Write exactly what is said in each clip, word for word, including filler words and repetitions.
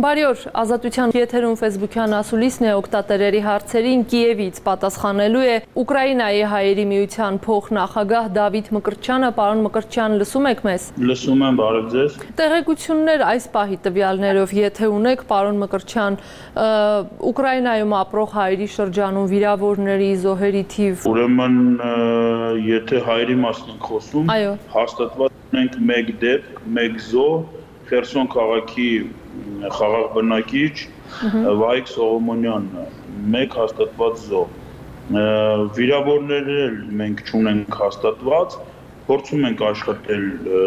Բարի օր, Ազատության եթերում Facebook-յան ասուլիսն է օգտատերերի հարցերին Կիևից պատասխանելու է Ուկրաինայի հայերի միության փոխնախագահ Դավիթ Մկրտչյանը, պարոն Մկրտչյան, լսում եք մեզ։ Լսում եմ, բարև ձեզ։ Տեղեկություններ այս պահի տվյալներով, եթե ունեք, պարոն Մկրտչյան, Ուկրաինայում ապրող հայերի շրջանում վիրավորների, զոհերի թիվ։ Ուրեմն, եթե հայերի մասին ենք խոսում, հաստատված ունենք մեկ դեպք, մեկ զոհ, Խերսոն քաղաքի խաղաղ բնակիչ Վահիկ Սողոմոնյանն, մեկ հաստատված զոհ։ Վիրավորներ էլ մենք չունենք հաստատված, փորձում ենք աշխատել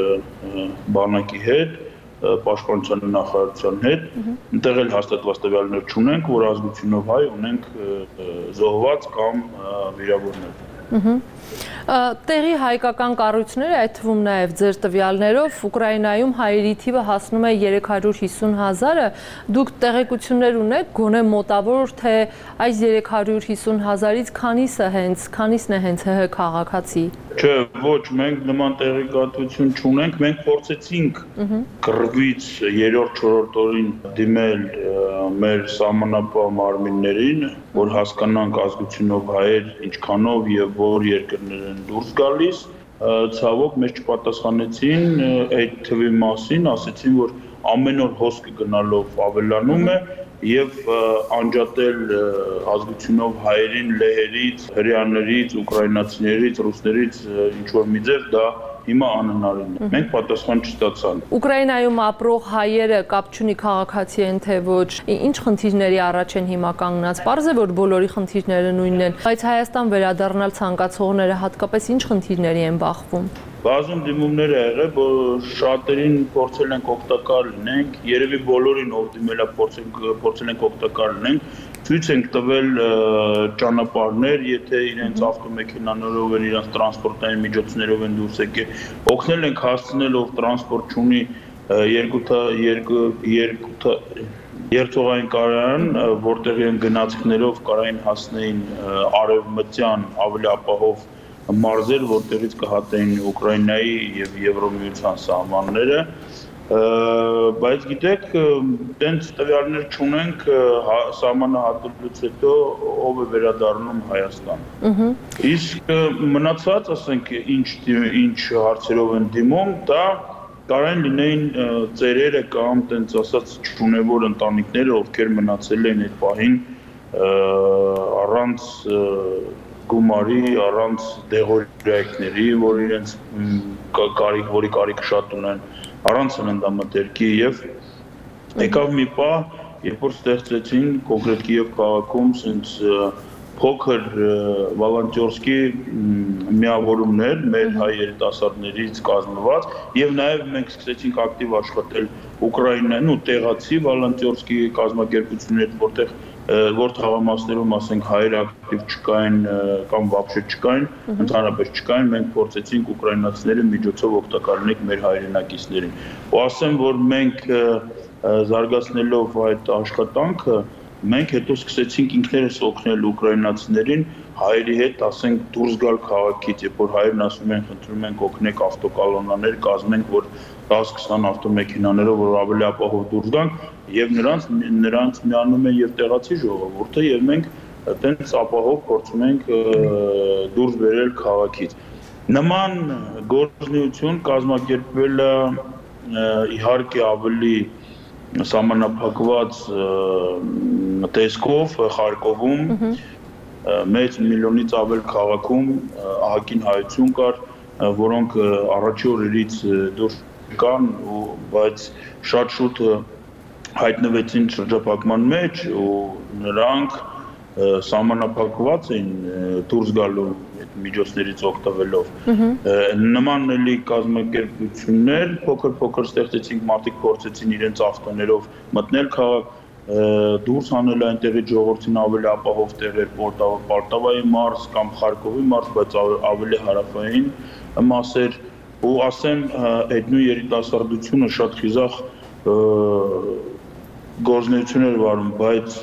բանակի հետ, պաշտպանության նախարարության հետ, այնտեղ էլ հաստատված տվյալներ չունենք, որ ազգությունով հայ ունենք զոհված կամ վիրավորներ։ Տեղի հայկական կառույցները, այդ թվում նաև ձեր տվյալներով, Ուկրաինայում հայերի թիվը հասնում է երեք հարյուր հիսուն հազարը, դուք տեղեկություններ ունեք, գոնե մոտավոր, թե այս երեք հարյուր հիսուն հազարից քանիսը հենց, քանիսն է հենց ՀՀ քաղաքացի։ Չէ, ոչ, մենք նման տեղեկատվություն չունենք, մենք փորձեցինք կռվից երրորդ չորրորդ օրին դիմել մեր սահմանապահ մարմիններին, որ հասկանանք ազգությունով հայեր ինչքանով եւ որ երկրներ են դուրս գալիս, ցավոք մեզ չպատասխանեցին այդ թվի մասին, ասեցին, որ ամեն օր հոսքը գնալով ավելանում է եւ անջատել ազգությունով հայերին լեհերից, հրեաներից, ուկրաինացիներից, ռուսներից ինչ որ մի ձև դա հիմա անհնարին է։ Մենք պատասխան չստացանք։ Ուկրաինայում ապրող հայերը կապ չունի քաղաքացի են թե ոչ, ինչ խնդիրների առաջ են հիմա կանգնած։ Պարզ է, որ բոլորի խնդիրները նույնն են, բայց Հայաստան վերադառնալ ցանկացողները հատկապես ինչ խնդիրների են բախվում։ Բազում դիմումներ է եղել, որ շատերին փորձել ենք օգտակար լինենք, երևի բոլորին ով դիմել է փորձել ենք օգտակար լինենք, ցույց ենք տվել ճանապարհներ, եթե իրենց ավտոմեքենաներով են, իրենց տրանսպորտային միջոցներով են դուրս եկել, օգնել ենք հասցնել, ով տրանսպորտ չունի երկու երթուղային կայարան, որտեղ են գնացքներով կարային հասնեին արևմտյան ավելի ապահով մարզեր, որտեղից կհատեին Ուկրաինայի եւ Եվրոմիության սահմանները, բայց գիտեք, տենց տվյալներ չունենք սահմանը հատելուց հետո ով է վերադառնում Հայաստան։ Իսկ մնացած, ասենք, ինչ ինչ հարցերով են դիմում, դա կարան լինեին ծերերը կամ տենց ասած չունևոր ընտանիքները, ովքեր մնացել են այդ պահին առանց գումարի, առանց դեղորայքների, որ իրենց կարիք, որի կարիքը շատ ունեն, առանց սննդամթերքի եւ եկավ մի պահ, երբ որ ստեղծեցին կոնկրետ Կիև քաղաքում sense փոքր վոլոնտյորսկի միավորումներ մեր հայ երիտասարդներից կազմված եւ նաեւ մենք սկսեցինք ակտիվ աշխատել Ուկրաինայում ու տեղացի վոլոնտյորսկի կազմակերպություններ, որտեղ որ թաղամասերում, ասենք, հայեր ակտիվ չկային կամ вообще չկային, ընդհանրապես չկային, մենք փորձեցինք ուկրաինացիների միջոցով օգտակար լինենք մեր հայրենակիցներին։ Ու ասեմ, որ մենք զարգացնելով այդ աշխատանքը, մենք հետո սկսեցինք ինքներս օգնել ուկրաինացիներին հայերի հետ, ասենք, դուրս գալ քաղաքից, երբ որ հայերն ասում են, խնդրում ենք օգնեք ավտոկալոնաներ կազմենք, որ դաս քսան ավտոմեքենաներով որ ավելի ապահով դուրս գանք եւ նրանց նրանց միանում է եւ տեղացի ժողովուրդը եւ մենք այտենց ապահով փորձում ենք դուրս բերել քաղաքից։ Նման գործունեություն կազմակերպվել է իհարկե ավելի սահմանափակված տեսքով Խարկովում մեծ միլիոնից ավել քաղաքում ահագին հայություն կար, որոնք առաջի օրերից դուրս կան, բայց շատ շուտ հայտնվեցին շրջափակման մեջ ու նրանք սահմանափակված էին դուրս գալու այդ միջոցներից օգտվելով։ Նման էլի կազմակերպություններ փոքր-փոքր ստեղծեցինք, մարդիկ փորձեցին իրենց ավտոներով մտնել քաղաք, դուրս անել այնտեղի ժողովրդին ավելի ապահով տեղեր, Պոլտավայի մարզ կամ Խարկովի մարզ, բայց ավելի հարավային մասեր, ու ասեմ, այդ նույն երիտասարդությունը շատ խիզախ գործունեություն էր վարում, բայց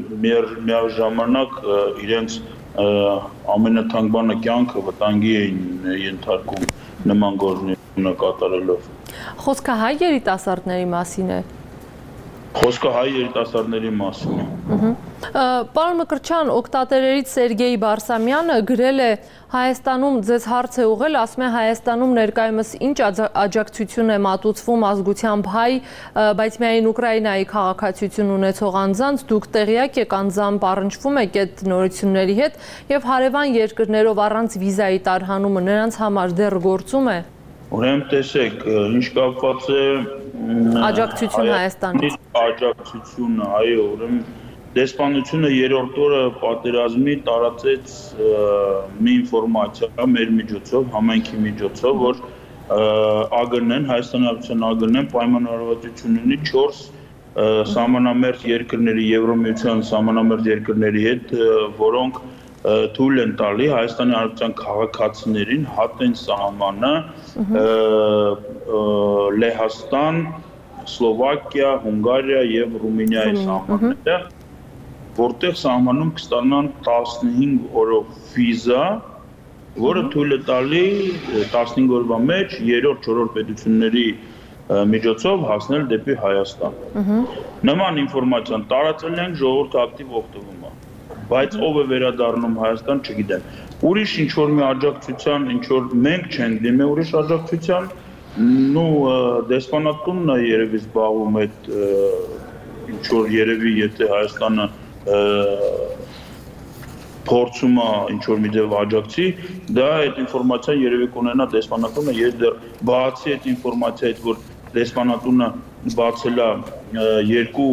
միաժամանակ իրենց ամենաթանկ բանը կյանքը վտանգի էին ենթարկում նման գործունեությունը կատարելով։ Խոսքը հայ երիտասարդների մասին է։ Խոսքը հայ երիտասարդների մասին է։ Պարոն Մկրտչյան, օգտատերերից Սերգեյ Բարսամյանը գրել է Հայաստանում ձեզ հարց է ուղղել, ասում է Հայաստանում ներկայումս ինչ աջակցություն է մատուցվում ազգությամբ հայ, բայց միայն Ուկրաինայի քաղաքացիություն ունեցող անձանց, դուք տեղյակ եք անձամբ առնչվում եք այդ նորությունների հետ եւ հարևան երկրներով առանց վիզայի տարհանումը նրանց համար դեռ գործում է։ Ուրեմն տեսեք, ինչ կապված է աջակցություն Հայաստանից։ Աջակցությունը, այո, ուրեմն Դեսպանությունը երրորդ օրը պատերազմի տարածեց մի ինֆորմացիա մեր միջոցով, համայնքի միջոցով, որ ԱԳՆ-ն, Հայաստանի Հանրապետության ԱԳՆ-ն պայմանավորվածություն ունի չորս սահմանամերձ երկրների, Եվրոմիության սահմանամերձ երկրների հետ, որոնք թույլ են տալի Հայաստանի Հանրապետության քաղաքացիներին հատեն սահմանը Լեհաստան, Սլովակիա, Հունգարիա եւ Ռումինիայի սահմանները, որտեղ սահմանում կստանան տասնհինգ օրով վիզա, որը թույլ է տալի տասնհինգ օրվա մեջ երրորդ, չորրորդ պետությունների միջոցով հասնել դեպի Հայաստան։ Նման ինֆորմացիան տարածել են, ժողովուրդը ակտիվ օգտվում է, բայց ով է վերադառնում Հայաստան, չգիտեմ։ Ուրիշ ինչ որ մի աջակցության, ինչ որ մենք չենք դիմել ուրիշ աջակցության, նու դեսպանատունն է երևի զբաղվում այդ ինչ որ երևի եթե Հայաստանը փորձում է ինչ որ մի ձև աջակցի, դա այդ ինֆորմացիան երևի կունենա դեսպանատունը, ես դեռ բացի այդ ինֆորմացիայից, որ դեսպանատունը բացել է երկու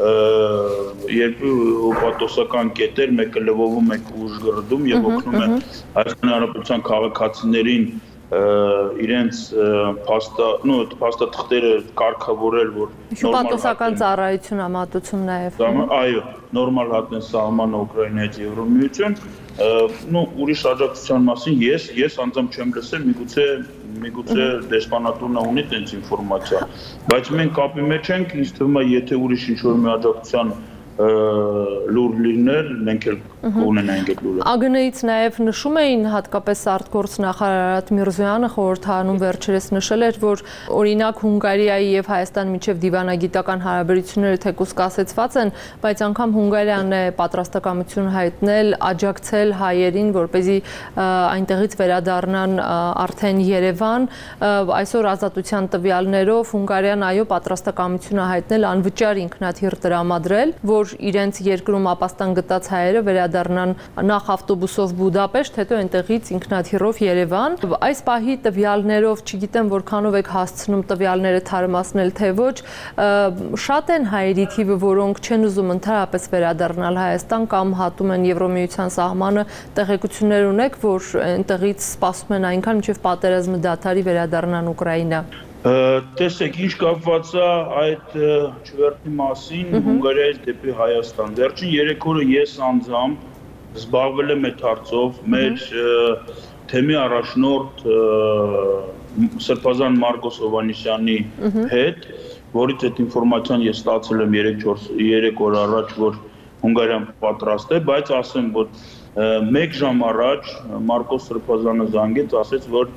երկու պատոսական կետեր, մեկը Լվովում, մեկը Ուժգրդում եւ օգնում է Հայաստանի Հանրապետության քաղաքացիներին իրենց փաստա, նո, փաստաթղթերը կարգավորել, որ պատոսական ծառայություն համատուցում նաև։ Այո, նորմալ հատեն սահմանը Ուկրաինայից Եվրոմիություն, նո, ուրիշ աջակցության մասին ես ես անձամբ չեմ լսել, միգուցե միգուցե դեսպանատունը ունի տենց ինֆորմացիա, բայց մենք կապի մեջ ենք, ինձ թվում է, եթե ուրիշ ինչ-որ մի աջակցության լուր լիներ, մենք էլ կունենայինք այդ լուրը։ ԱԳՆ-ից նաև նշում էին, հատկապես արտգործնախարար Արարատ Միրզոյանը խորհրդարանում վերջերս նշել էր, որ օրինակ Հունգարիայի եւ Հայաստանի միջև դիվանագիտական հարաբերությունները թեկուզ կասեցված են, բայց անգամ Հունգարիան է պատրաստակամություն հայտնել աջակցել հայերին, որպեսզի այնտեղից վերադառնան արդեն Երևան։ Այսօր Ազատության տվյալներով Հունգարիան այո պատրաստակամություն է հայտնել անվճար ինքնաթիռ տրամադրել, որ իրենց երկրում ապաստան գտած հայերը վերադառնան նախ ավտոբուսով Բուդապեշտ, հետո այնտեղից ինքնաթիռով Երևան։ Այս պահի տվյալներով, չգիտեմ որքանով եք հասցնում տվյալները թարմացնել, թե ոչ, շատ են հայերի թիվը, որոնք չեն ուզում ընդհանրապես վերադառնալ Հայաստան կամ հատում են Եվրոմիության սահմանը, տեղեկություններ ունեք, որ այնտեղից սպասում են այնքան, մինչև պատերազմը դադարի վերադառնան Ուկրաինա։ Տեսեք, ինչ կապված է այդ չվերթի մասին Հունգարիայից դեպի Հայաստան։ Վերջին երեք օրը ես անձամբ զբաղվել եմ այդ հարցով, մեր թեմի առաջնորդ Սրբազան Մարկոս Հովհաննիսյանի հետ, որից այդ ինֆորմացիան ես ստացել եմ երեք օր առաջ, որ Հունգարիան պատրաստ է, բայց ասեմ, որ մեկ ժամ առաջ Մարկոս Սրբազանը զանգեց, ասեց, որ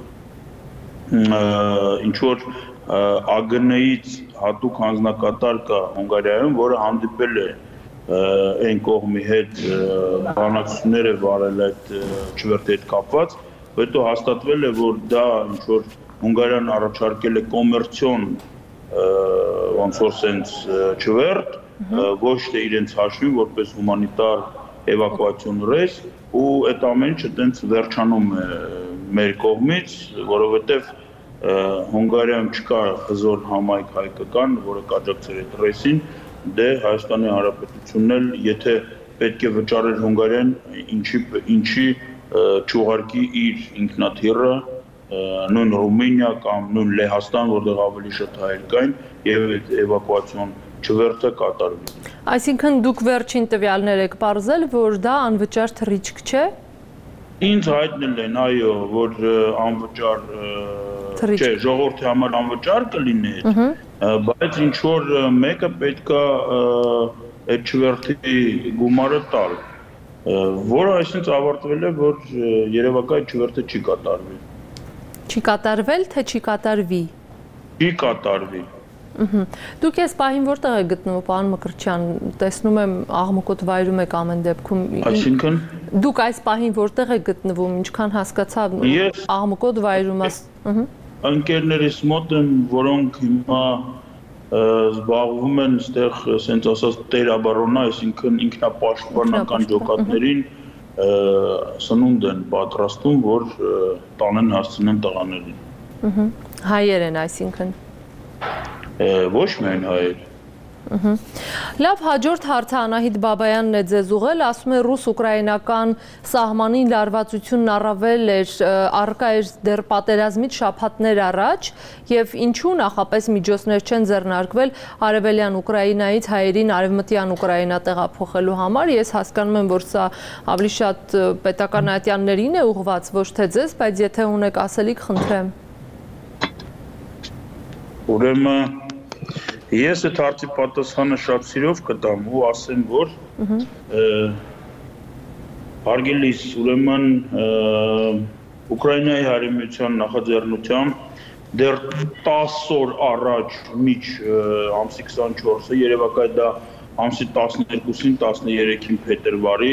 ինչ որ ԱԳՆ-ից հատուկ հանձնակատար կա Հունգարիայում, որը հանդիպել է այն կողմի հետ բանակցություններ է վարել այդ չվերթի հետ կապված, հետո հաստատվել է, որ դա ինչ որ Հունգարիան առաջարկել է կոմերցիոն ոնց որ սենց չվերթ, ոչ թե իրենց հաշվին, որպես հումանիտար էվակուացիոն ռեյս, ու այդ ամեն ինչը տենց վերջանում է մեր կողմից, որովհետև Հունգարիայում չկա հզոր համայնք հայկական, որը կաջակցեր այդ ռեյսին, դե Հայաստանի Հանրապետությունն էլ, եթե պետք է վճարեր Հունգարիան, ինչի չուղարկի իր ինքնաթիռը նույն Ռումինիա կամ նույն Լեհաստան, որտեղ ավելի շատ հայեր կային, եւ այդ էվակուացիոն չվերթը կատարվի։ Այսինքն դուք վերջին տվյալներ եք պարզել, որ դա անվճար թռիչք չէ։ Ինձ հայտնել են, այո, որ անվճար չէ, ժողովրդի համար անվճար կլինի, բայց ինչ որ մեկը պետք է այդ չվերթի գումարը տալ, որը այսինքն ավարտվել է, որ երևակայ չվերթը չի կատարվի։ Չի կատարվել, թե չի կատարվի։ Չի կատարվի։ Դուք այս պահին որտեղ եք գտնվում, պարոն Մկրտչյան, տեսնում եմ աղմուկոտ վայրում եք ամեն դեպքում։ Այսինքն դուք այս պահին որտեղ եք գտնվում, ինչքան հասկացա աղմուկոտ վայրում ես։ Ընկերներիս մոտ են, որոնք հիմա զբաղվում են այստեղ, ասենց ասած, տերաբարոնա, այսինքն ինքնապաշտպանական ջոկատներին սնունդ են պատրաստում, որ տանեն հասցնեն տղաներին։ Հայեր են այսինքն։ Ոչ միայն հայեր։ Լավ, հաջորդ հարցը Անահիտ Բաբայանն է ձեզ ուղղել, ասում է ռուս-ուկրաինական սահմանին լարվածությունն առավել էր առկա էր դեռ պատերազմից շաբաթներ առաջ եւ ինչու նախապես միջոցներ չեն ձեռնարկվել արևելյան Ուկրաինայից հայերին արևմտյան Ուկրաինա տեղափոխելու համար։ Ես հասկանում եմ, որ սա ավելի շատ պետական ատյաններին է ուղղված, ոչ թե ձեզ, բայց եթե ունեք ասելիք, խնդրեմ։ Ուրեմն ես այդ հարցի պատասխանը շատ սիրով կտամ ու ասեմ, որ հարգելիս, ուրեմն Ուկրաինայի Հարեմիության նախաձեռնությամբ դեռ տասը օր առաջ միջ ամսի քսանչորսը, երևակայ դա ամսի տասներկուսին, տասներեքին փետրվարի,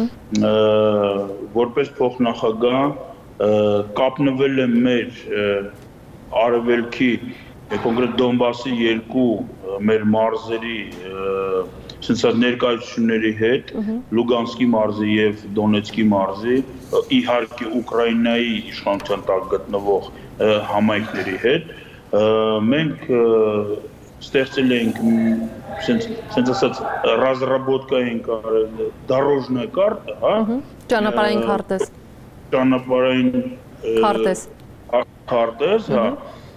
որպես փոխնախագահ կապնվել է մեր արևելքի կոնկրետ Դոնբասի երկու մեր մարզերի ներկայացությունների հետ, Լուգանսկի մարզի և Դոնեցկի մարզի, իհարկե Ուկրաինայի իշխանության տակ գտնվող համայնքների հետ, մենք ստեղծել ենք, սենց ասած, ռազրաբոտկա ենք արել, դարոժնա կարտը, հա? Ճանապարհային քարտեզ։ Ճանապարհային քարտեզ։ Քարտեզ, հա։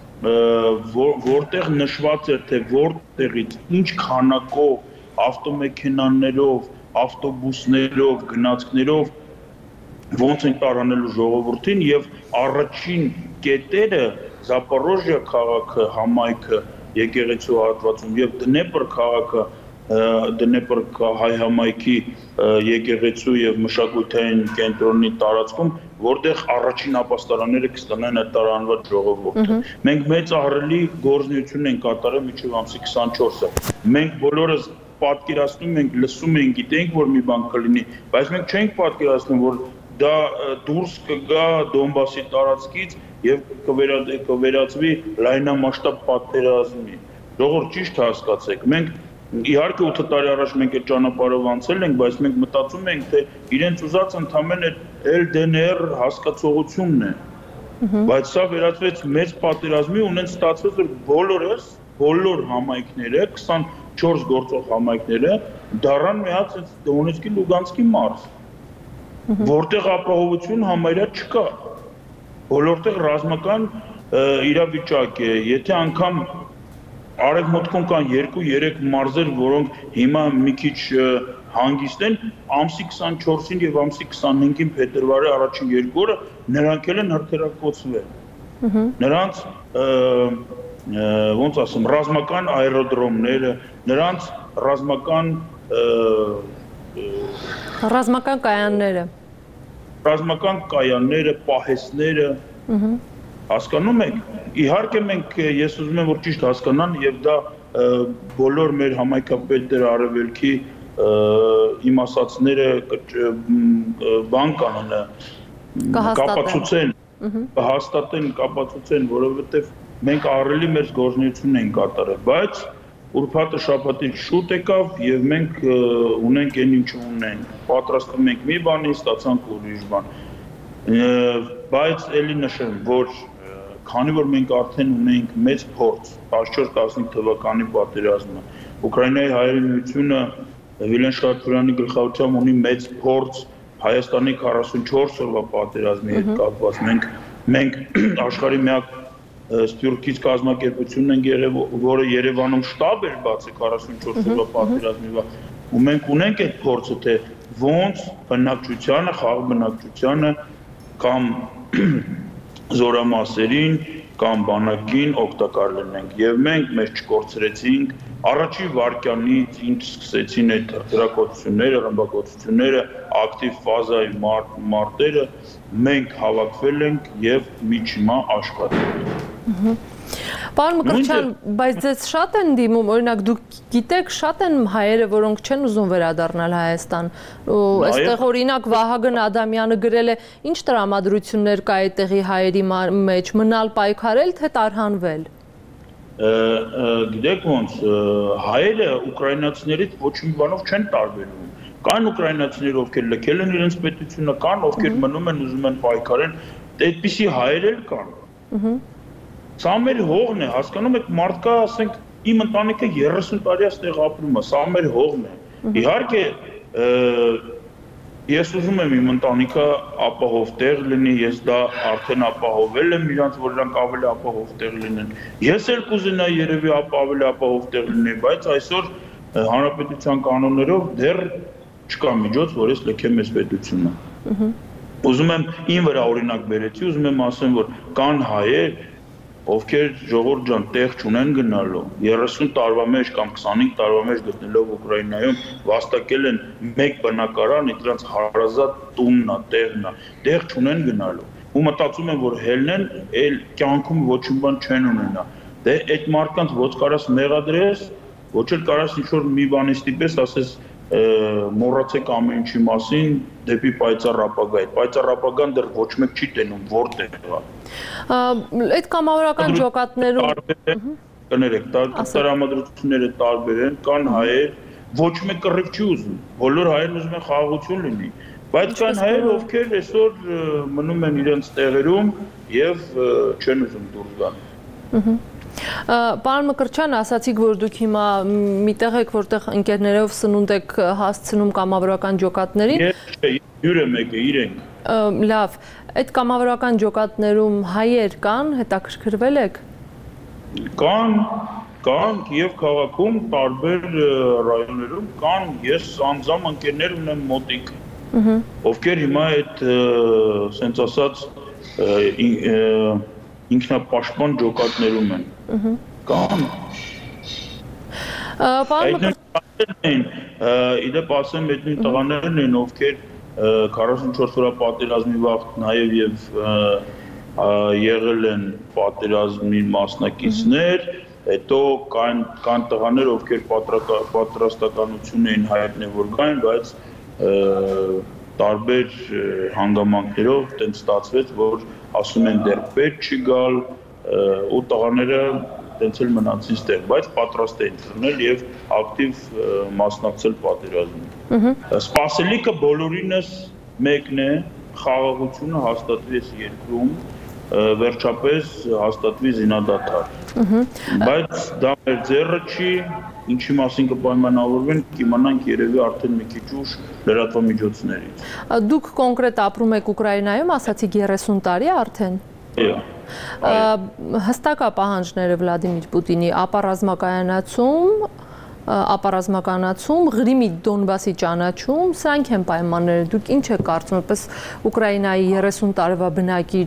Որտեղ նշված էր, թե որտեղից, ինչ քանակով ավտոմեքենաներով, ավտոբուսներով, գնացքներով ոնց են տարանելու ժողովրդին եւ առաջին կետերը Զապորոժիա քաղաքը, համայնքը, եկեղեցու հատվածում եւ Դնեպր քաղաքը, Դնեպր հայ համայնքի եկեղեցու եւ մշակութային կենտրոնի տարածքում, որտեղ առաջին ապաստարանները կստանան այդ տարանված ժողովուրդը։ Մենք մեծ ահռելի գործունեություն ենք կատարել մինչև ամսի քսանչորսը։ Մենք բոլորս պատկերացնում ենք, լսում ենք, գիտենք, որ մի բան կլինի, բայց մենք չենք պատկերացնում, որ դա դուրս կգա Դոնբասի տարածքից եւ կվերածվի լայնամասշտաբ պատերազմի։ Ժողովուրդ ճիշտ հասկացեք, մենք իհարկե ութ տարի առաջ մենք այդ ճանապարհով անցել ենք, բայց մենք մտածում ենք, թե իրենց ուզած ընդամենը Էլ Դե Են Էր հասկացողությունն է։ Բայց սա վերածվեց մեծ պատերազմի, ունեն ստացվեց, որ բոլորս, բոլոր համայնքները, քսանչորս գործող համայնքները դառան մի հատ Դոնեցկի Լուգանսկի մարզ, որտեղ ապահովություն համարյա չկա։ Բոլորտեղ ռազմական իրավիճակ է, եթե անգամ Արևմուտքում կան երկու-երեք մարզեր, որոնք հիմա մի քիչ հանգիստ են, ամսի քսանչորսին եւ ամսի քսանհինգին փետրվարի առաջին երկու օրը նրանք էլ են հրթիռակոծվել։ Նրանց ոնց ասեմ, ռազմական աերոդրոմները, նրանց ռազմական ռազմական կայանները, ռազմական կայանները, պահեստները, հասկանում եք, իհարկե մենք ես ուզում եմ, որ ճիշտ հասկանան եւ դա բոլոր մեր համայնքապետերը արևելքի իմ ասածները բան կանան, կապացուցեն, կհաստատեն, կապացուցեն, որովհետեւ մենք ահռելի մեծ գործունեություն ենք կատարել, բայց ուրբաթը շաբաթից շուտ եկավ եւ մենք ունենք այն ինչ ունենք, պատրաստվում ենք մի բանի, ստացանք ուրիշ բան, բայց ելի նշեմ, որ քանի որ մենք արդեն ունենք մեծ փորձ տասնչորս տասնհինգ թվականի պատերազմը, Ուկրաինայի հայերի միությունը Վիլեն Շատուրյանի գլխավորությամբ ունի մեծ փորձ Հայաստանի քառասունչորս օրվա պատերազմի հետ կապված, մենք մենք աշխարհի միակ սփյուռքից կազմակերպությունն ենք եղել, որը Երևանում շտաբ էր բացի քառասունչորս օրվա պատերազմի, ու մենք ունենք այդ փորձը, թե ոնց բնակչությանը, խաղ բնակչությանը կամ զորամասերին կամ բանակին օգտակար լինենք եւ մենք մեզ չկորցրեցինք առաջի վարկյանից ինչ սկսեցին այդ հրթիռակոծությունները, ռմբակոծությունները, ակտիվ ֆազայի մարտերը, մենք հավաքվել ենք եւ միջիմա աշխատել ենք։ Պարոն Մկրտչյան, բայց ձեզ շատ են դիմում, օրինակ դուք գիտեք, շատ են հայերը, որոնք չեն ուզում վերադառնալ Հայաստան։ Այստեղ օրինակ Վահագն Ադամյանը գրել է, ինչ տրամադրություններ կա այդտեղի հայերի մեջ, մնալ պայքարել, թե տարհանվել։ Գիտեք ոնց, հայերը ուկրաինացիներից ոչ մի բանով չեն տարբերվում։ Կան ուկրաինացիներ, ովքեր լքել են իրենց պետությունը, կան, ովքեր մնում են, ուզում են պայքարել, այդպիսի հայեր էլ կան։ Սա մեր հողն է, հասկանում եք, մարդկա, ասենք, իմ ընտանիքը երեսուն տարի այստեղ ապրում է, սա մեր հողն է։ Իհարկե, ես ուզում եմ իմ ընտանիքը ապահով տեղ լինի, ես դա արդեն ապահովել եմ իրանց, որ իրանք ավելի ապահով տեղ լինեն։ Ես էլ կուզենայի երևի ավելի ապահով տեղ լինի, բայց այսօր հանրապետության կանոններով դեռ չկա միջոց, որ ես լքեմ այս պետությունը։ Ուզում եմ ին վրա օրինակ բերեցի, ուզում եմ ասեմ, որ կան հայեր, ովքեր ժողովուրդ ջան տեղ չունեն գնալու, երեսուն տարվա մեջ կամ քսանհինգ տարվա մեջ գտնելով Ուկրաինայում վաստակել են մեկ բնակարան, դրանց հարազատ տունն է, տեղն է, տեղ չունեն գնալու։ Ու մտածում են, որ հելնեն, այլ կյանքում ոչ մի բան չեն ունենա։ Դե այդ մարդկանց ոչ կարաս մեղադրես, ոչ էլ կարաս ինչ-որ մի բանի ստիպես, ասես մոռացեք ամեն ինչի մասին դեպի պայծառ ապագա։ Այդ պայծառ ապագան դեռ ոչ մեկ չի տենում, որտեղ է։ Այդ կամավորական ջոկատներում կներեք, տրամադրությունները տարբեր են, կան հայեր, ոչ մեկ կռիվ չի ուզում, բոլոր հայերն ուզում են խաղաղություն լինի, բայց կան հայեր, ովքեր այսօր մնում են իրենց տեղերում եւ չեն ուզում դուրս գալ։ Պարոն Մկրտչյան, ասացիք, որ դուք հիմա միտեղ եք, որտեղ ընկերներով սնունդ եք հասցնում կամավորական ջոկատներին։ Հյուր եմ եկել, իրենք։ Լավ, այդ կամավորական ջոկատներում հայեր կան, հետաքրքրվել եք։ Կան, կան եւ քաղաքում տարբեր ռայոններում կան, ես անձամ ընկերներ ունեմ մոտիկ, ովքեր հիմա այդ սենց ասած ինքնապաշտպան ջոկատներում են։ Կան։ Իդեպ ասեմ, այդ նույն տղաներն են, ովքեր քառասունչորս օրյա պատերազմի վաղ նաև եւ եղել են պատերազմի մասնակիցներ, հետո կան կան տղաներ, ովքեր պատրաստականություն էին հայտնել, որ գային, բայց տարբեր հանգամանքներով տենց ստացվեց, որ ասում են դեռ պետք չի գալ, ու տղաները տենց էլ մնացին ստեղ, բայց պատրաստ էին թռնել եւ ակտիվ մասնակցել պատերազմին։ Սպասելիքը բոլորինս մեկն է, խաղաղությունը հաստատվի այս երկրում, վերջապես հաստատվի զինադադար։ Բայց դա մեր ձեռը չի, ինչի մասին կպայմանավորվեն, կիմանանք երևի արդեն մի քիչ ուշ լրատվամիջոցներից։ Դուք կոնկրետ ապրում եք Ուկրաինայում, ասացիք երեսուն տարի արդեն։ Հստակ է պահանջները Վլադիմիր Պուտինի ապառազմականացում, ապառազմականացում, Ղրիմի Դոնբասի ճանաչում, սրանք են պայմանները։ Դուք ինչ եք կարծում, որպես Ուկրաինայի երեսուն տարվա բնակիչ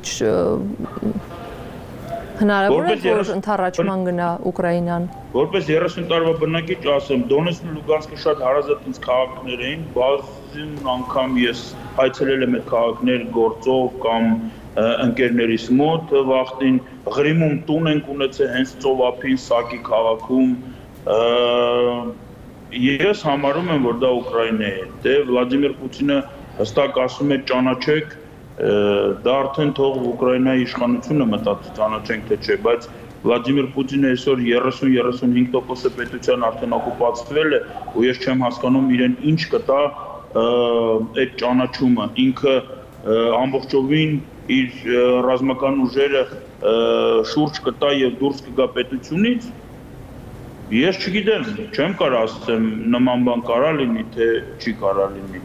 հնարավոր է, որ ընդառաջման գնա Ուկրաինան։ Որպես երեսուն տարվա բնակիչ ասեմ, Դոնեցկն ու Լուգանսկը շատ հարազատ ինձ քաղաքներ էին, բազում անգամ ես այցելել եմ այդ քաղաքներ գործով կամ ընկերներիս մոտ, վախտին Ղրիմում տուն ենք ունեցել հենց ծովափին Սակի քաղաքում, ես համարում եմ, որ դա Ուկրաինա է, դե Վլադիմիր Պուտինը հստակ ասում է ճանաչեք, դա արդեն թող Ուկրաինայի իշխանությունը մտածի ճանաչենք թե չէ, բայց Վլադիմիր Պուտինը այսօր երեսուն երեսունհինգ տոկոս պետության արդեն օկուպացվել է, ու ես չեմ հասկանում իրեն ինչ կտա այդ ճանաչումը, ինքը ամբողջովին իր ռազմական ուժերը շուրջ կտա եւ դուրս կգա պետությունից, ես չգիտեմ, չեմ կարող ասեմ նման բան կարա լինի, թե չի կարա լինի։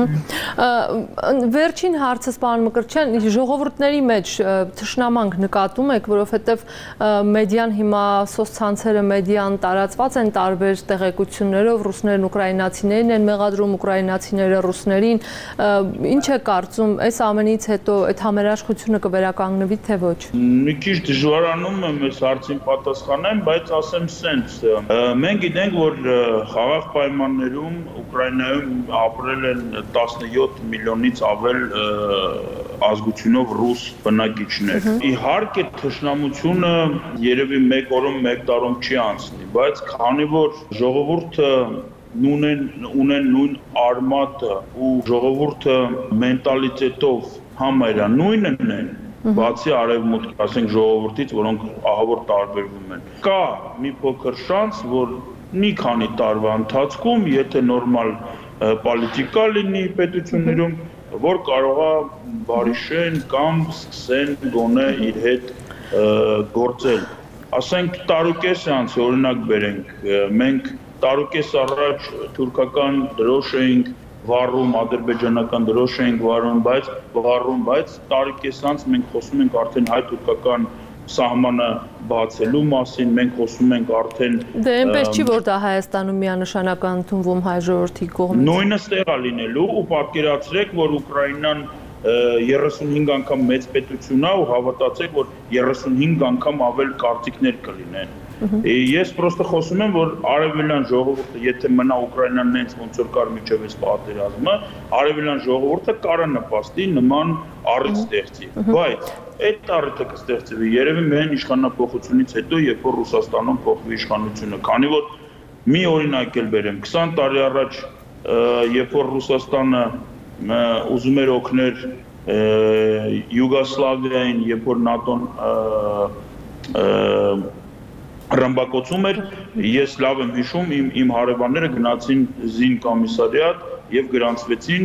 Վերջին հարցս, պարոն Մկրտչյան, ժողովուրդների մեջ թշնամանք նկատում եք, որովհետև մեդիան հիմա, սոցցանցերը մեդիան տարածված են տարբեր տեղեկություններով, ռուսներն ուկրաինացիներին են մեղադրում, ուկրաինացիները ռուսներին, ինչ է կարծում, այս ամենից հետո այդ համերաշխությունը կվերականգնվի, թե ոչ։ Մի քիչ դժվարանում եմ այս հարցին պատասխանեմ, բայց ասեմ սենց, մենք գիտենք, որ խաղաղ պայմաններում Ուկրաինայում ապրել են տասնյոթ միլիոնից ավել ազգությունով ռուս բնակիչներ։ Իհարկե թշնամությունը երևի մեկ օրում, մեկ տարում չի անցնի, բայց քանի որ ժողովուրդը ունեն ունեն նույն արմատը ու ժողովուրդը մենտալիտետով համայնանույնն են, բացի արևմուտքի, ասենք ժողովրդից, որոնք ահավոր տարբերվում են։ Կա մի փոքր շանս, որ մի քանի տարվա ընթացքում, եթե նորմալ պոլիտիկա լինի պետություններում, որ կարող է բարիշեն կամ սկսեն գոնե իր հետ գործել։ Ասենք տարուկես անց օրինակ բերենք, մենք տարուկես առաջ թուրքական դրոշ էինք վառում, ադրբեջանական դրոշ էինք վառում, բայց վառում, բայց տարուկես անց մենք խոսում ենք արդեն հայ-թուրքական սահմանը բացելու մասին, մենք խոսում ենք արդեն Դե այնպես չի, որ դա Հայաստանում միանշանական ընդունվում հայ ժողովրդի կողմից։ Նույնը ստեղ է լինելու ու պատկերացրեք, որ Ուկրաինան երեսունհինգ անգամ մեծ պետություն է ու հավատացեք, որ երեսունհինգ անգամ ավել կարծիքներ կլինեն։ Ես պրոստը խոսում եմ, որ արևելյան ժողովուրդը, եթե մնա Ուկրաինան նենց ոնց որ կար միջև այս պատերազմը, արևելյան ժողովուրդը կարա նպաստի նման առիթ ստեղծի։ Բայց այդ առիթը կստեղծվի երևի միայն իշխանապողությունից հետո, երբ որ Ռուսաստանում փոխվի իշխանությունը, քանի որ մի օրինակ էլ բերեմ, քսան տարի առաջ, երբ որ Ռուսաստանը ուզում էր օգներ Յուգոսլավիային, երբ որ ՆԱՏՕ-ն ռմբակոծում էր, ես լավ եմ հիշում, իմ իմ հարևանները գնացին զին կոմիսարիատ եւ գրանցվեցին,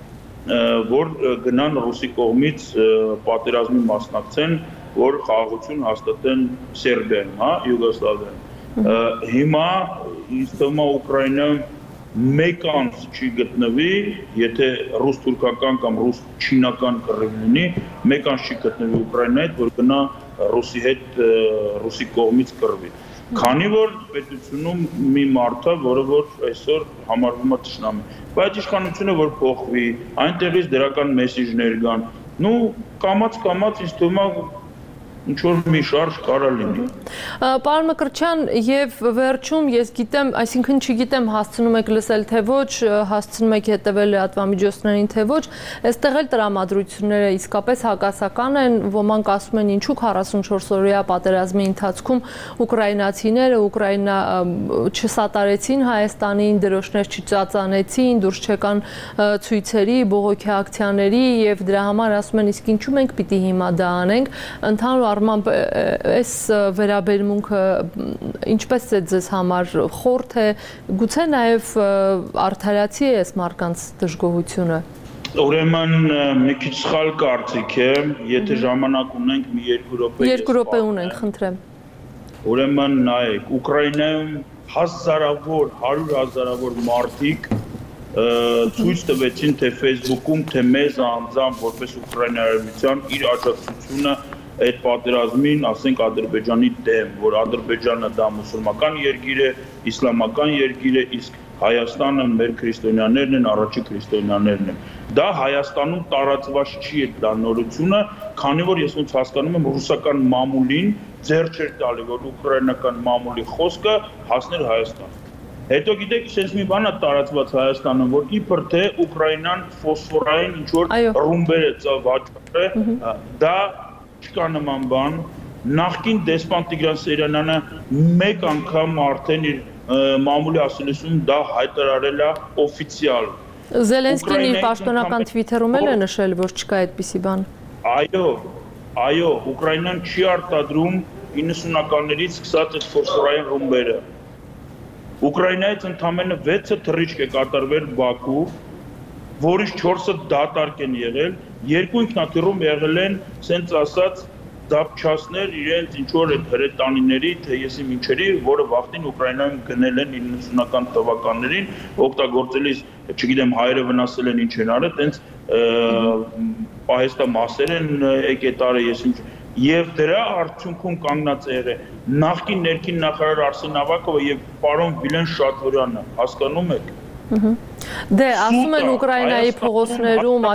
որ գնան ռուսի կողմից պատերազմի մասնակցեն, որ խաղաղություն հաստատեն Սերբիայում, հա, Յուգոսլավիայում։ Հիմա ինձ թվում է Ուկրաինայում մեկ անց չի գտնվի, եթե ռուս-թուրքական կամ ռուս-չինական կռիվ լինի, մեկ անց չի գտնվի Ուկրաինայից, որ գնա ռուսի հետ ռուսի կողմից կռվի։ Քանի որ պետությունում մի մարդ է, որը որ այսօր համարվում է թշնամի, բայց իշխանությունը որ փոխվի, այնտեղից դրական մեսիջներ գան, նու կամաց-կամաց ինձ թվում է ինչ որ մի շարժ կարա լինի։ Պարոն Մկրտչյան, եւ վերջում ես գիտեմ, այսինքն չգիտեմ հասցնում եք լսել թե ոչ, հասցնում եք հետևել լրատվամիջոցներին թե ոչ, այստեղ էլ տրամադրությունները իսկապես հակասական են, ոմանք ասում են ինչու քառասունչորս օրյա պատերազմի ընթացքում ուկրաինացիները Ուկրաինա չսատարեցին Հայաստանին, դրոշներ չծածանեցին, դուրս չեկան ցույցերի, բողոքի ակցիաների եւ դրա համար ասում են իսկ ինչու մենք պիտի հիմա դա անենք, ընդհանուր առմամբ այս վերաբերմունքը ինչպես է ձեզ համար խորթ է, գուցե նաև արդարացի է այս մարդկանց դժգոհությունը։ Ուրեմն մի քիչ սխալ կարծիք է, եթե ժամանակ ունենք մի երկու րոպե։ Երկու րոպե ունենք, խնդրեմ։ Ուրեմն նայեք, Ուկրաինայում հազարավոր, հարյուր հազարավոր մարդիկ ցույց տվեցին թե Facebook-ում, թե մեզ անձամբ որպես Ուկրաինայության իր աջակցությունը այդ պատերազմին, ասենք Ադրբեջանի դեմ, որ Ադրբեջանը դա մուսուլմական երկիր է, իսլամական երկիր է, իսկ Հայաստանը մեր քրիստոնյաներն են, առաջի քրիստոնյաներն են։ Դա Հայաստանում տարածված չի այդ դա նորությունը, քանի որ ես ոնց հասկանում եմ ռուսական մամուլին ձեռ չէր տալի, որ ուկրաինական մամուլի խոսքը հասներ Հայաստան։ Հետո գիտեք, sense մի բան է տարածված Հայաստանում, որ իբր թե Ուկրաինան ֆոսֆորային ինչ որ ռումբեր է ծավաճել է, դա չկա նման բան, նախկին դեսպան Տիգրան Սեյրանյանը մեկ անգամ արդեն իր մամուլի ասելիսում դա հայտարարել է օֆիցիալ։ Զելենսկին իր պաշտոնական թվիթերում էլ է նշել, որ չկա այդպիսի բան։ Այո, այո, Ուկրաինան չի արտադրում իննսունականներից սկսած այդ ֆոսֆորային ռումբերը։ Ուկրաինայից ընդամենը վեցը թռիչք է կատարվել Բաքու, որից չորսը դատարկ են եղել, երկու ինքնաթիռում եղել են, սենց ասած, դապչասներ իրենց ինչ-որ այդ հրետանիների, թե եսի մինչերի, որը վաղտին Ուկրաինայում գնել են իննսունական թվականներին, օգտագործելիս, չգիտեմ, հայերը վնասել են ինչ են արել, տենց պահեստամասեր են եկետարը, ես ինչ, եւ դրա արդյունքում կանգնած է եղել նախկին ներքին նախարար Արսեն Ավակովը եւ պարոն Վիլեն Շատորյանը, հասկանում եք։ Դե, ասում են Ուկրաինայի փողոցներում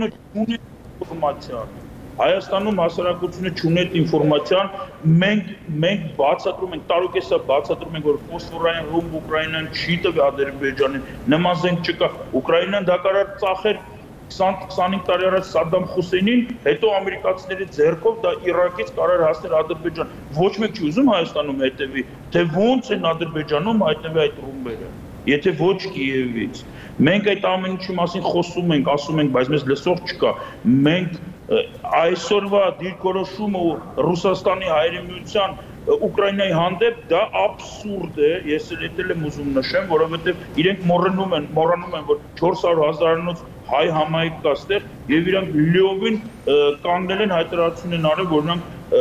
Հայաստանում հասարակությունը չունի այդ ինֆորմացիան, մենք մենք բացատրում ենք, տարուկեսա բացատրում ենք, որ ֆոսֆորային ռումբ Ուկրաինան չի տվի Ադրբեջանին, նման զենք չկա, Ուկրաինան դա կարող ծախեր քսան-քսանհինգ տարի առաջ Սադամ Հուսեյնին, հետո ամերիկացիների ձեռքով դա Իրաքից կարար հասնել Ադրբեջան։ Ոչ մեկ չի ուզում Հայաստանում հետևի, թե ոնց են Ադրբեջանում հայտնվի այդ ռումբերը, եթե ոչ Կիևից։ Մենք այդ ամեն ինչի մասին խոսում ենք, ասում ենք, բայց մեզ լսող չկա։ Մենք այսօրվա դիրքորոշումը Ռուսաստանի Հայրենիության Ուկրաինայի հանդեպ դա աբսուրդ է, ես էլ էլ եմ ուզում նշեմ, որովհետև իրենք մոռանում են, մոռանում են, որ չորս հարյուր հազարանոց հայ համայնք կա ստեղ եւ իրանք լիովին կանգնել են հայտարարություն են արել, որ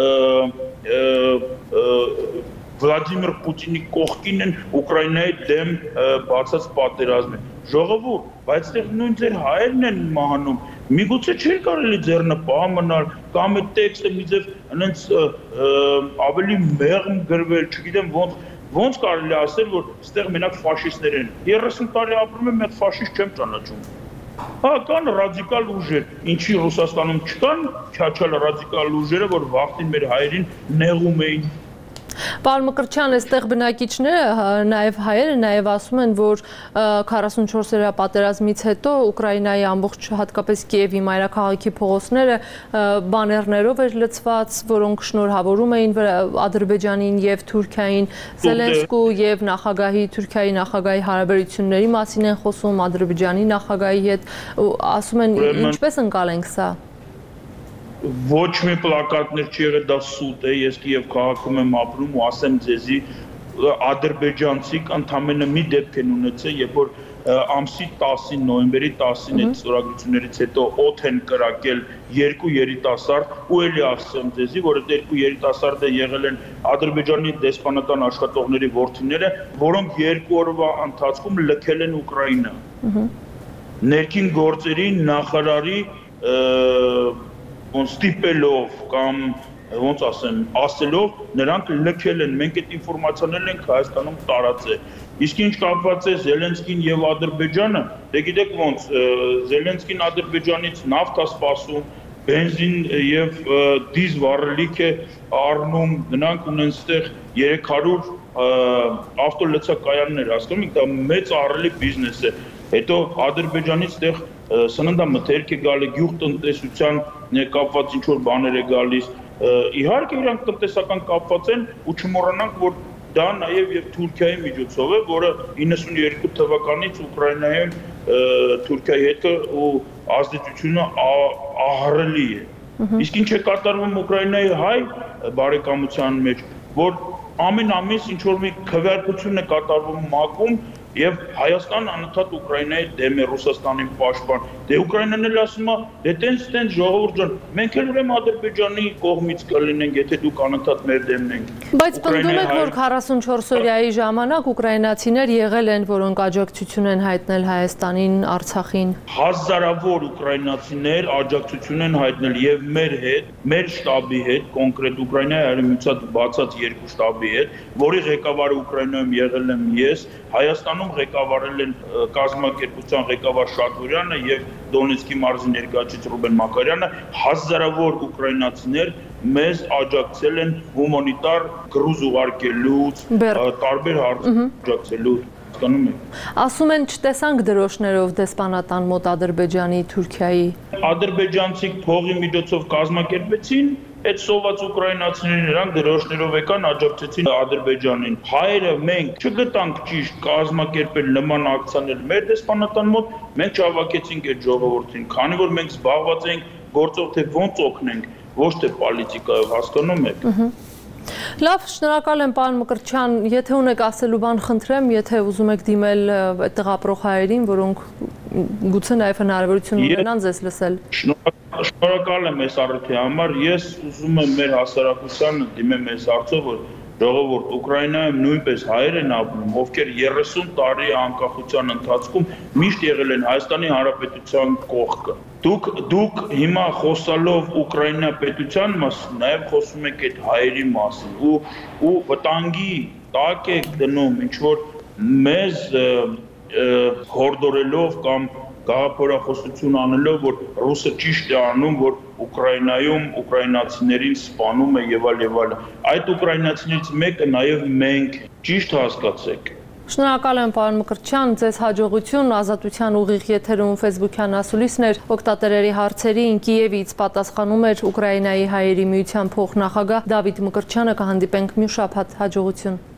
նրանք Վլադիմիր Պուտինի կողքին են Ուկրաինայի դեմ բացած պատերազմը։ Ժողովուրդ, բայց այդտեղ նույն ձեր հայերն են մահանում։ Միգուցե չէր կարելի ձեռնպահ մնալ, կամ այդ տեքստը մի ձև այնց ավելի մեղմ գրվել, չգիտեմ ոնց ոնց կարելի ասել, որ այստեղ մենակ ֆաշիստներ են։ երեսուն տարի ապրում եմ, մեկ ֆաշիստ չեմ ճանաչում։ Հա, կան ռադիկալ ուժեր, ինչի Ռուսաստանում չկան, չաչալ ռադիկալ ուժերը, որ վախտին մեր հայերին նեղում էին։ Պարոն Մկրտչյան, այստեղ բնակիչները, նաև հայերը, նաև ասում են, որ քառասունչորսերորդ պատերազմից հետո Ուկրաինայի ամբողջ հատկապես Կիևի մայրաքաղաքի փողոցները բաներներով էր լցված, որոնք շնորհավորում էին Ադրբեջանին եւ Թուրքիային, Զելենսկու եւ նախագահի Թուրքիայի նախագահի հարաբերությունների մասին են խոսում Ադրբեջանի նախագահի հետ, ասում են ինչպես ընկալենք սա։ Ոչ մի պլակատներ չի եղել, դա սուտ է, ես Կիև քաղաքում եմ ապրում ու ասեմ ձեզի ադրբեջանցիք ընդամենը մի դեպք են ունեցել, երբ որ ամսի տասին նոյեմբերի տասին այդ ստորագրություններից հետո օդ են կրակել երկու երիտասարդ ու էլի ասեմ ձեզի, որ այդ երկու երիտասարդը եղել են Ադրբեջանի դեսպանատան աշխատողների որդիները, որոնք երկու օրվա ընթացքում լքել են Ուկրաինա։ Ներքին գործերի նախարարի ոնց ստիպելով կամ ոնց ասեմ, ասելով նրանք լքել են, մենք այդ ինֆորմացիաներն ենք Հայաստանում տարածել։ Իսկ ինչ կապված է Զելենսկին եւ Ադրբեջանը, դե գիտեք ոնց, Զելենսկին Ադրբեջանից նավթ է սպասում, բենզին եւ դիզ վառելիք է առնում, նրանք ունեն ստեղ երեք հարյուր ավտոլցակայաններ, հասկանում եք, դա մեծ ահռելի բիզնես է։ Հետո Ադրբեջանից ստեղ սննդամթերք է գալի, գյուղտնտեսության կապված ինչ որ բաներ է գալիս։ Իհարկե իրանք տնտեսական կապված են ու չմոռանանք, որ դա նաև եւ Թուրքիայի միջոցով է, որը իննսունյոթ թվականից Ուկրաինայում Թուրքիայի հետ ու ազդեցությունը ահռելի է։ Իսկ ինչ է կատարվում Ուկրաինայի հայ բարեկամության մեջ, որ ամեն ամիս ինչ որ մի քվեարկություն է կատարվում ՄԱԿ-ում եւ Հայաստան անընդհատ Ուկրաինայի դեմ է, Ռուսաստանին պաշտպան։ Դե Ուկրաինան էլ ասում է, դե տենց տենց ժողովուրդ ջան, մենք էլ ուրեմն Ադրբեջանի կողմից կլինենք, եթե դուք անընդհատ մեր դեմն եք։ Բայց պնդում եք, որ քառասունչորսօրյայի ժամանակ ուկրաինացիներ եղել են, որոնք աջակցություն են հայտնել Հայաստանին, Արցախին։ Հազարավոր ուկրաինացիներ աջակցություն են հայտնել եւ մեր հետ, մեր շտաբի հետ, կոնկրետ Ուկրաինայի Արևմուտքից բացած երկու շտաբի հետ, որի ղեկավարը Ուկրաինայում եղել եմ ես, Հայաստանում ղեկավարել են կազմակերպության ղեկավար Շատուրյանը եւ Դոնեցկի մարզի ներկայացուցիչ Ռուբեն Մակարյանը, հազարավոր ուկրաինացիներ մեզ աջակցել են հումանիտար գրուզ ուղարկելուց, տարբեր հարցեր աջակցելուց, հասկանում եք։ Ասում են չտեսանք դրոշներով դեսպանատան մոտ Ադրբեջանի, Թուրքիայի։ Ադրբեջանցիք փողի միջոցով կազմակերպեցին, այդ սոված ուկրաինացիները նրանք դրոշներով եկան աջակցեցին Ադրբեջանին։ Հայերը մենք չգտանք ճիշտ կազմակերպել նման ակցիաներ մեր դեսպանատան մոտ, մենք չհավաքեցինք այդ ժողովրդին, քանի որ մենք զբաղված ենք գործով թե ոնց օգնենք, ոչ թե պոլիտիկայով, հասկանում եք։ Լավ, շնորհակալ եմ պարոն Մկրտչյան, եթե ունեք ասելու բան խնդրեմ, եթե ուզում եք դիմել այդտեղ ապրող հայերին, որոնք գուցե նաև հնարավորություն ունենան ձեզ լսել։ Շնորհակալ եմ այս առիթի համար, ես ուզում եմ մեր հասարակությանը դիմեմ այս հարցով, որ ժողովուրդ Ուկրաինայում նույնպես հայեր են ապրում, ովքեր երեսուն տարի անկախության ընթացքում միշտ եղել են Հայաստանի Հանրապետության կողքը։ Դուք դուք հիմա խոսալով Ուկրաինա պետության մասին, նաև խոսում եք այդ հայերի մասին ու ու վտանգի տակ եք դնում ինչ որ մեզ հորդորելով կամ գաղափարախոսություն անելով, որ ռուսը ճիշտ է անում, որ Ուկրաինայում ուկրաինացիներին սպանում է եւ այլ եւ այլ։ Այդ ուկրաինացիներից մեկը նաեւ մենք, ճիշտ հասկացեք։ Շնորհակալ եմ, պարոն Մկրտչյան, ձեզ հաջողություն, Ազատության ուղիղ եթերում Facebook-յան ասուլիսն էր, օգտատերերի հարցերին Կիևից պատասխանում էր Ուկրաինայի հայերի միության փոխնախագահ Դավիթ Մկրտչյանը, կհանդիպենք մյուս շաբաթ, հաջողություն։